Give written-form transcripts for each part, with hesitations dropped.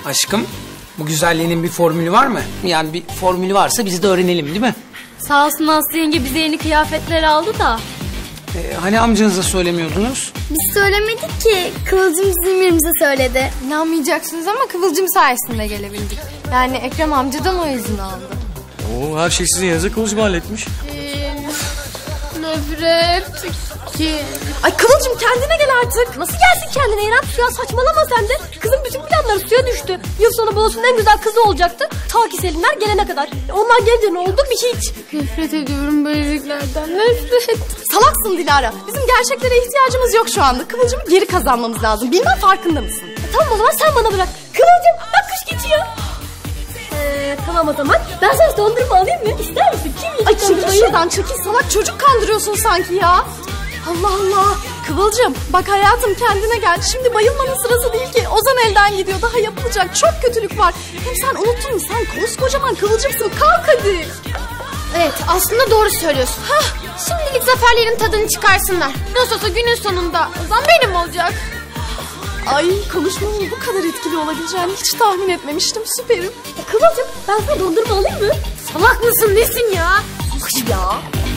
Aşkım, bu güzelliğinin bir formülü var mı? Yani bir formülü varsa biz de öğrenelim, değil mi? Sağ olsun Aslı yenge bize yeni kıyafetler aldı da. Hani amcanıza söylemiyordunuz? Biz söylemedik ki. Kıvılcım bizim yerimize söyledi. İnanmayacaksınız ama Kıvılcım sayesinde gelebildik. Yani Ekrem amcadan o izin aldı. Oo, her şey sizin yanınıza Kıvılcım halletmiş. Nefret ki. Ay Kıvılcım kendine gel artık. Nasıl gelsin kendine İrem? Ya saçmalama sen de. Kızın bütün planları suya düştü. Yıl sonu balosunun en güzel kızı olacaktı. Ta ki Selinler gelene kadar. Onlar gelince ne oldu? Bir hiç. Nefret ediyorum böyleliklerden. Nefret. Salaksın Dilara. Bizim gerçeklere ihtiyacımız yok şu anda. Kıvılcım'ı geri kazanmamız lazım. Bilmem farkında mısın? Tamam o zaman sen bana bırak. Kıvılcım bak kış geçiyor. Tamam o zaman. Ben sana dondurma alayım mı? İster misin? Kim ay çekil şuradan çekil. Salak çocuk kandırıyorsun sanki ya. Allah Allah. Kıvılcım bak hayatım kendine gel. Şimdi bayılmanın sırası değil ki. Ozan elden gidiyor. Daha yapılacak çok kötülük var. Hem sen unuttun mu? Sen koskocaman Kıvılcımsın. Kalk hadi. Evet aslında doğru söylüyorsun. Şimdilik zaferlerin tadını çıkarsınlar. Nasıl olsa günün sonunda Ozan benim olacak. Ay konuşmanın bu kadar etkili olabileceğini hiç tahmin etmemiştim. Süperim. Kıvılcım ben sana dondurma alayım mı? Salak mısın nesin ya? Bak ya.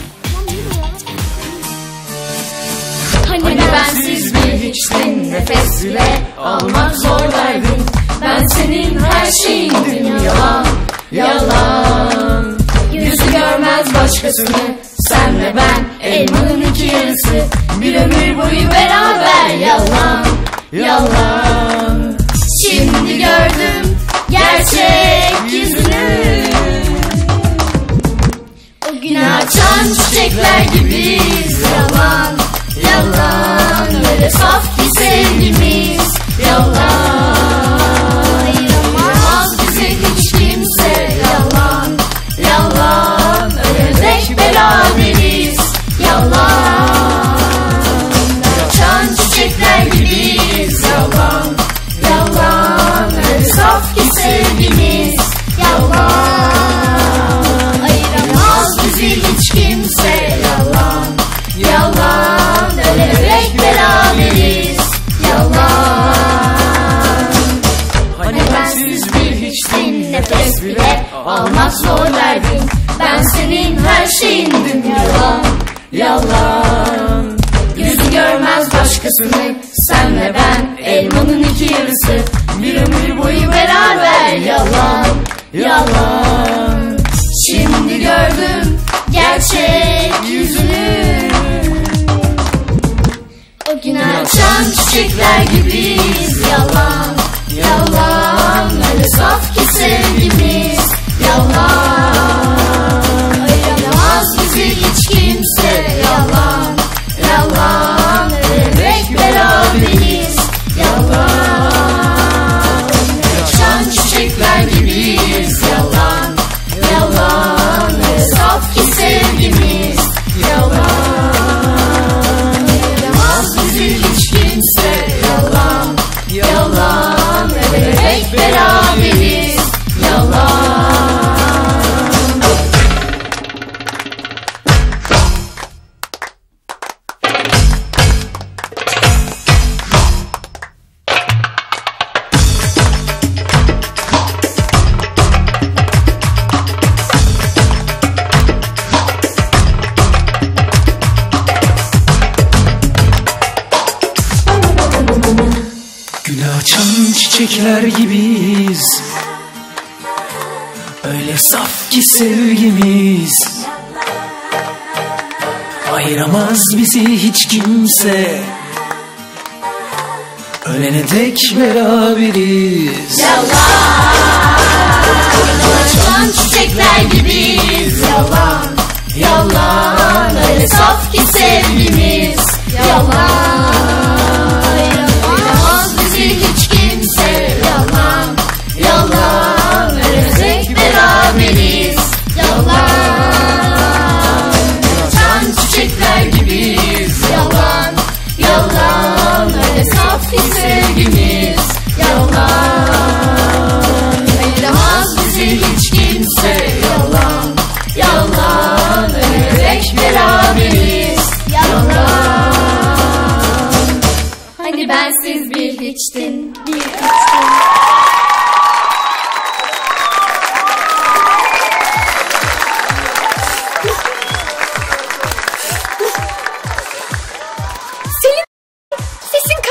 Hani bensiz bir hiçtin, nefes bile almak zor derdin. Ben senin her şeyindim, yalan, yalan. Yüzü görmez başkasını, sen ve ben elmanın iki yarısı. Bir ömür boyu beraber, yalan, yalan. Şimdi gördüm gerçek yüzünü. O gün açan çiçekler gibiyiz, yalan, yalan. Öyle saf ki sevgimiz, yalan. Ayıramaz bize hiç kimse, yalan, yalan. Öyle beraberiz, yalan. Açan çiçekler gibiyiz, yalan, yalan. Öyle saf ki sevgimiz, yalan. Ayıramaz bizi hiç kimse, yalan, yalan. Ölerek beraberiz, yalan. Hani bensiz bir hiçtin, nefes bile almak zor derdin. Ben senin her şeyindim, yalan, yalan. Yüzü görmez başkasını, sen ve ben elmanın iki yarısı. Bir ömür boyu beraber, yalan, yalan. Şimdi gördüm gerçek yüzünü. O gün açan çiçekler gibiyiz, yalan, yalan. Öyle saf ki sevgimiz, yalan. Ayıramaz bizi hiç kimse, yalan, yalan. Ölerek beraberiz, yalan. Açan çiçekler gibiyiz, yalan, yalan. Öyle saf ki sevgimiz, yalan. Ayıramaz bizi hiç kimse, yalan, yalan. Ölerek beraberiz, yalan. Güne açan çiçekler gibiyiz. Öyle saf ki sevgimiz. Ayıramaz bizi hiç kimse. Ölene dek beraberiz. Açan çiçekler gibiyiz, yalan, yalan. Öyle saf ki sevgimiz, yalan. Ayıramaz bizi hiç kimse, yalan, yalan. Ölecek beraberiz, yalan. Açan çiçekler gibiyiz, yalan, yalan. Öyle saf ki sevgimiz, yalan. Ayıramaz bizi hiç kimse, yalan, yalan. Ölerek beraberiz, yalan. Hani bensiz bir hiçtin, bir hiçtin.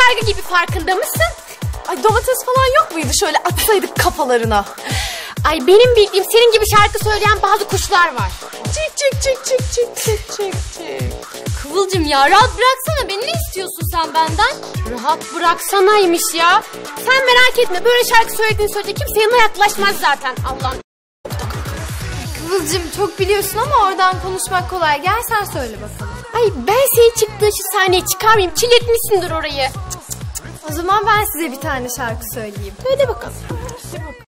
kaygı gibi, farkında mısın? Ay domates falan yok muydu? Şöyle atsaydık kafalarına. Ay benim bildiğim senin gibi şarkı söyleyen bazı kuşlar var. Çık çık çık çık çık çık çık çık. Kıvılcım ya, rahat bıraksana beni, ne istiyorsun sen benden? Rahat bıraksanaymış ya. Sen merak etme, böyle şarkı söylediğin sürece kimse yanına yaklaşmaz zaten. Allah'ım. Kıvılcım çok biliyorsun ama oradan konuşmak kolay. Gel sen söyle bakalım. Ay ben seni çıktığın şu sahneye çıkarmayayım. Çiletmişsindir orayı. O zaman ben size bir tane şarkı söyleyeyim. Söyle bakalım.